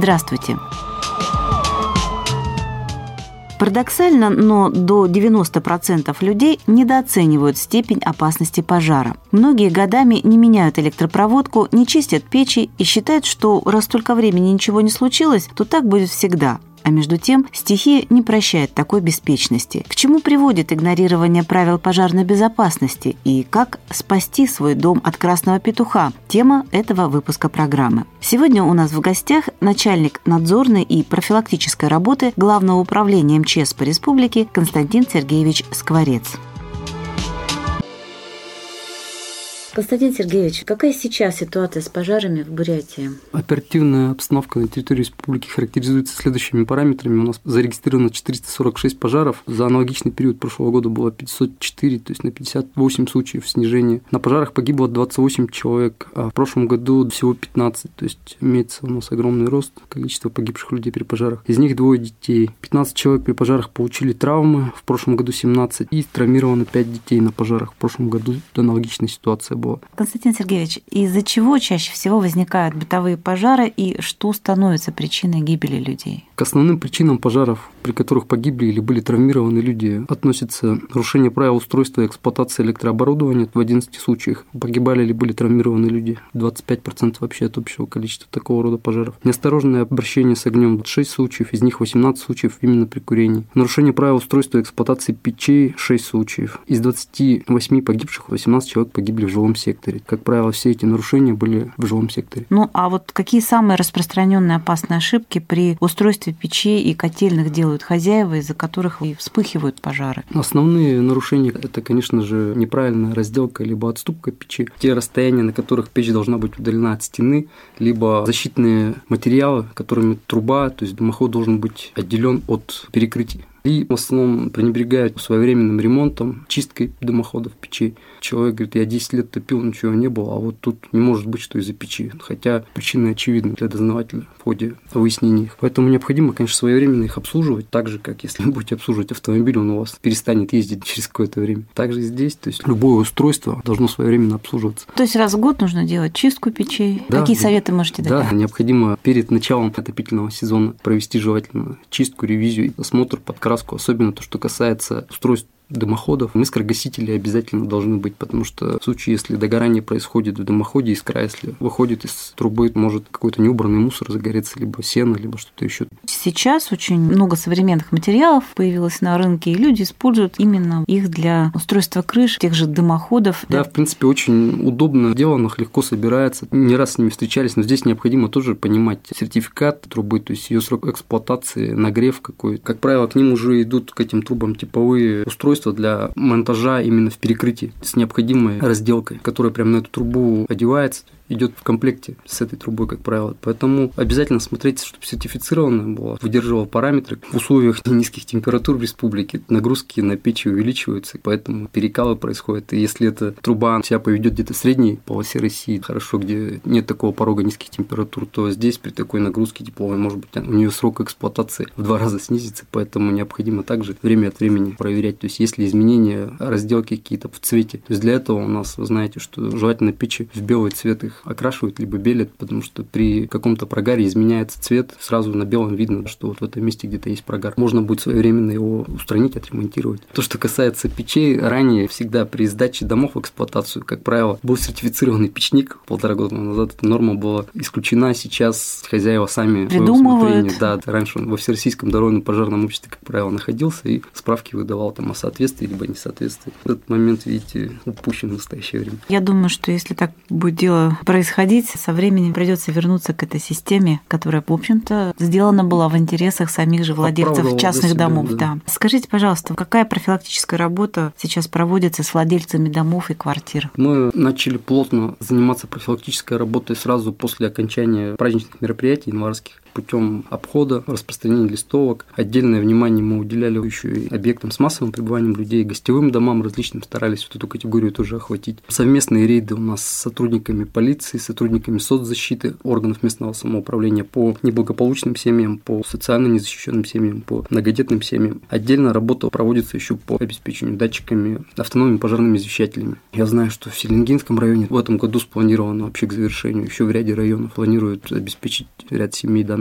Здравствуйте. Парадоксально, но до 90% людей недооценивают степень опасности пожара. Многие годами не меняют электропроводку, не чистят печи и считают, что раз столько времени ничего не случилось, то так будет всегда. А между тем стихия не прощает такой беспечности. К чему приводит игнорирование правил пожарной безопасности и как спасти свой дом от красного петуха? Тема этого выпуска программы. Сегодня у нас в гостях начальник надзорной и профилактической работы Главного управления МЧС по республике Константин Сергеевич Скворец. Константин Сергеевич, какая сейчас ситуация с пожарами в Бурятии? Оперативная обстановка на территории республики характеризуется следующими параметрами. У нас зарегистрировано 446 пожаров. За аналогичный период прошлого года было 504, то есть на 58 случаев снижения. На пожарах погибло 28 человек, а в прошлом году всего 15. То есть имеется у нас огромный рост количества погибших людей при пожарах. Из них 2 детей. 15 человек при пожарах получили травмы, в прошлом году 17. И травмировано 5 детей на пожарах. В прошлом году аналогичная ситуация была. Константин Сергеевич, из-за чего чаще всего возникают бытовые пожары и что становится причиной гибели людей? К основным причинам пожаров, при которых погибли или были травмированы люди, относятся нарушение правил устройства и эксплуатации электрооборудования в 11 случаях. Погибали или были травмированы люди 25% вообще от общего количества такого рода пожаров. Неосторожное обращение с огнем 6 случаев, из них 18 случаев именно при курении. Нарушение правил устройства и эксплуатации печей 6 случаев. Из 28 погибших 18 человек погибли в жилом секторе. Как правило, все эти нарушения были в жилом секторе. Ну, а вот какие самые распространенные опасные ошибки при устройстве печей и котельных делают хозяева, из-за которых и вспыхивают пожары? Основные нарушения – это, конечно же, неправильная разделка либо отступка печи, те расстояния, на которых печь должна быть удалена от стены, либо защитные материалы, которыми труба, то есть дымоход должен быть отделен от перекрытий. И в основном пренебрегают своевременным ремонтом, чисткой дымоходов печей. Человек говорит, я 10 лет топил, ничего не было, а вот тут не может быть, что из-за печи. Хотя причины очевидны для дознавателя в ходе выяснения их. Поэтому необходимо, конечно, своевременно их обслуживать, так же, как если вы будете обслуживать автомобиль, он у вас перестанет ездить через какое-то время. Также и здесь, то есть любое устройство должно своевременно обслуживаться. То есть раз в год нужно делать чистку печей? Да, какие советы можете дать? Да, необходимо перед началом отопительного сезона провести желательно чистку, ревизию, осмотр, подкраску. Особенно то, что касается устройств дымоходов, искрогасители обязательно должны быть, потому что в случае, если догорание происходит в дымоходе, искра, если выходит из трубы, может какой-то неубранный мусор загореться, либо сено, либо что-то еще. Сейчас очень много современных материалов появилось на рынке, и люди используют именно их для устройства крыш, тех же дымоходов. Да, в принципе, очень удобно сделано, легко собирается. Не раз с ними встречались, но здесь необходимо тоже понимать сертификат трубы, то есть ее срок эксплуатации, нагрев какой. Как правило, к ним уже идут, к этим трубам, типовые устройства для монтажа именно в перекрытии с необходимой разделкой, которая прямо на эту трубу одевается, идет в комплекте с этой трубой, как правило. Поэтому обязательно смотрите, чтобы сертифицированная была, выдерживала параметры. В условиях низких температур в республике нагрузки на печи увеличиваются, поэтому перекалы происходят. И если эта труба себя поведет где-то в средней полосе России, хорошо, где нет такого порога низких температур, то здесь при такой нагрузке тепловой, может быть, у нее срок эксплуатации в 2 раза снизится, поэтому необходимо также время от времени проверять, то есть есть ли изменения разделки какие-то в цвете. То есть для этого у нас, вы знаете, что желательно печи в белый цвет их окрашивают либо белят, потому что при каком-то прогаре изменяется цвет, сразу на белом видно, что вот в этом месте где-то есть прогар. Можно будет своевременно его устранить, отремонтировать. То, что касается печей, ранее всегда при сдаче домов в эксплуатацию, как правило, был сертифицированный печник 1,5 года назад. Эта норма была исключена, сейчас хозяева сами придумывают. Да, раньше он во Всероссийском дорожном пожарном обществе, как правило, находился и справки выдавал там о соответствии либо несоответствии. В этот момент, видите, упущен в настоящее время. Я думаю, что если так будет дело происходить, со временем придется вернуться к этой системе, которая, в общем-то, сделана была в интересах самих же владельцев частных домов. Да. Скажите, пожалуйста, какая профилактическая работа сейчас проводится с владельцами домов и квартир? Мы начали плотно заниматься профилактической работой сразу после окончания праздничных мероприятий январских. путем обхода, распространения листовок. Отдельное внимание мы уделяли еще и объектам с массовым пребыванием людей, гостевым домам различным, старались вот эту категорию тоже охватить. Совместные рейды у нас с сотрудниками полиции, сотрудниками соцзащиты, органов местного самоуправления по неблагополучным семьям, по социально незащищенным семьям, по многодетным семьям. Отдельно работа проводится еще по обеспечению датчиками, автономными пожарными извещателями. Я знаю, что в Селенгинском районе в этом году спланировано вообще к завершению, еще в ряде районов планируют обеспечить ряд семей данным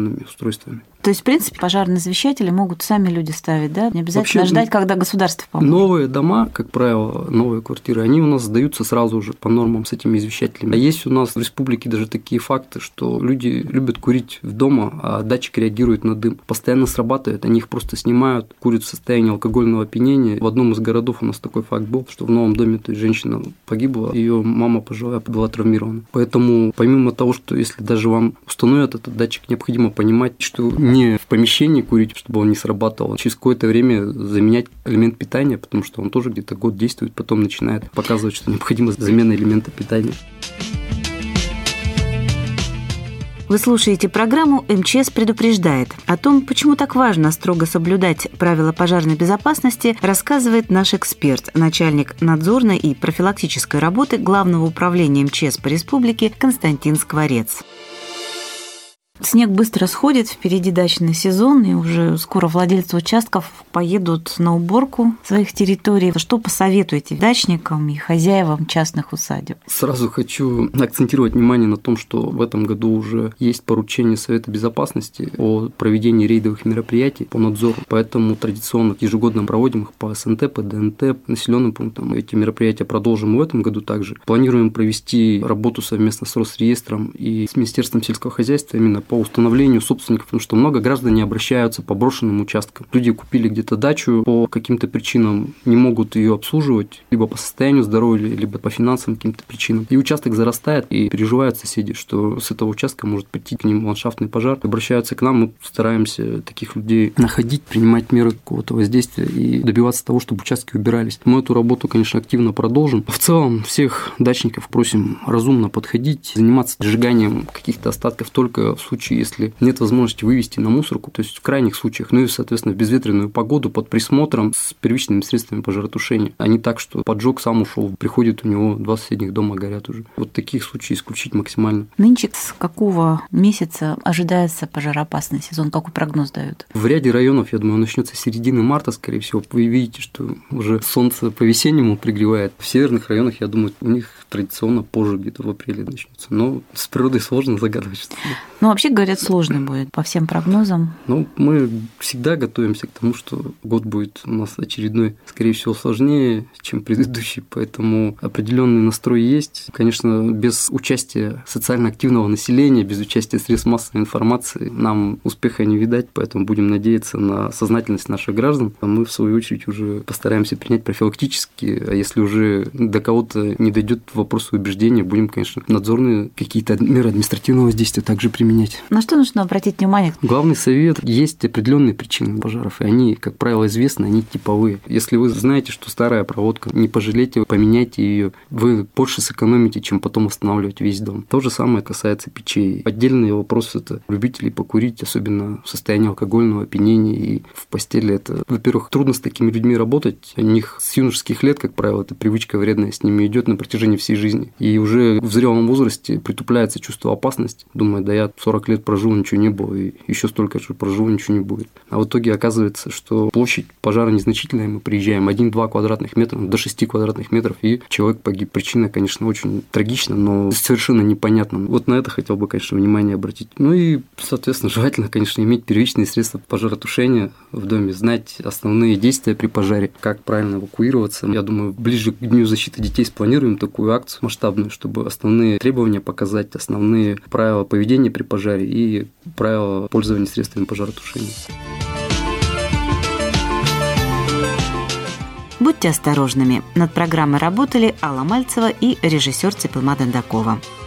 определенными устройствами. То есть, в принципе, пожарные извещатели могут сами люди ставить, да? Не обязательно вообще ждать, когда государство поможет. Новые дома, как правило, новые квартиры, они у нас сдаются сразу же по нормам с этими извещателями. А есть у нас в республике даже такие факты, что люди любят курить в дома, а датчик реагирует на дым. Постоянно срабатывает, они их просто снимают, курят в состоянии алкогольного опьянения. В одном из городов у нас такой факт был, что в новом доме женщина погибла, ее мама пожилая была травмирована. Поэтому, помимо того, что если даже вам установят этот датчик, необходимо понимать, что не в помещении курить, чтобы он не срабатывал. Через какое-то время заменять элемент питания, потому что он тоже где-то год действует, потом начинает показывать, что необходима замена элемента питания. Вы слушаете программу «МЧС предупреждает». О том, почему так важно строго соблюдать правила пожарной безопасности, рассказывает наш эксперт, начальник надзорной и профилактической работы Главного управления МЧС по республике Константин Скворец. Снег быстро сходит, впереди дачный сезон, и уже скоро владельцы участков поедут на уборку своих территорий. Что посоветуете дачникам и хозяевам частных усадеб? Сразу хочу акцентировать внимание на том, что в этом году уже есть поручение Совета Безопасности о проведении рейдовых мероприятий по надзору, поэтому традиционно ежегодно проводим их по СНТ, по ДНТ, населенным пунктам. Эти мероприятия продолжим и в этом году также. Планируем провести работу совместно с Росреестром и с Министерством сельского хозяйства именно по установлению собственников, потому что много граждан не обращаются по брошенным участкам. Люди купили где-то дачу, по каким-то причинам не могут ее обслуживать, либо по состоянию здоровья, либо по финансовым каким-то причинам. И участок зарастает, и переживают соседи, что с этого участка может прийти к ним ландшафтный пожар. Обращаются к нам, мы стараемся таких людей находить, принимать меры какого-то воздействия и добиваться того, чтобы участки убирались. Мы эту работу, конечно, активно продолжим. В целом, всех дачников просим разумно подходить, заниматься сжиганием каких-то остатков только в случае, если нет возможности вывести на мусорку, то есть в крайних случаях, ну и, соответственно, в безветренную погоду под присмотром с первичными средствами пожаротушения, а не так, что поджог сам ушел, приходит у него 2 соседних дома горят уже. Вот таких случаев исключить максимально. Нынче с какого месяца ожидается пожароопасный сезон? Какой прогноз дают? В ряде районов, я думаю, начнется с середины марта, скорее всего. Вы видите, что уже солнце по-весеннему пригревает. В северных районах, я думаю, у них традиционно позже, где-то в апреле начнется. Но с природой сложно загадывать что-то. Ну, вообще, говорят, сложный будет по всем прогнозам. Ну, мы всегда готовимся к тому, что год будет у нас очередной, скорее всего, сложнее, чем предыдущий, поэтому определенный настрой есть. Конечно, без участия социально активного населения, без участия средств массовой информации нам успеха не видать, поэтому будем надеяться на сознательность наших граждан. А мы, в свою очередь, уже постараемся принять профилактически, а если уже до кого-то не дойдет вопрос убеждения, будем, конечно, надзорные какие-то меры административного воздействия также применять. На что нужно обратить внимание? Главный совет. Есть определенные причины пожаров, и они, как правило, известны, они типовые. Если вы знаете, что старая проводка, не пожалейте, поменяйте ее, вы больше сэкономите, чем потом восстанавливать весь дом. То же самое касается печей. Отдельный вопрос – это любителей покурить, особенно в состоянии алкогольного опьянения и в постели. Это, во-первых, трудно с такими людьми работать. У них с юношеских лет, как правило, эта привычка вредная с ними идет на протяжении всей жизни. И уже в зрелом возрасте притупляется чувство опасности. Думаю, да я 40 лет прожил, ничего не было, и еще столько же проживу, ничего не будет. А в итоге оказывается, что площадь пожара незначительная, мы приезжаем 1-2 квадратных метра, до 6 квадратных метров, и человек погиб. Причина, конечно, очень трагична, но совершенно непонятна. Вот на это хотел бы, конечно, внимание обратить. Ну и, соответственно, желательно, конечно, иметь первичные средства пожаротушения в доме, знать основные действия при пожаре, как правильно эвакуироваться. Я думаю, ближе к Дню защиты детей спланируем такую акцию масштабную, чтобы основные требования показать, основные правила поведения при пожаре и правила пользования средствами пожаротушения. Будьте осторожными. Над программой работали Алла Мальцева и режиссер Цепылма Дондакова.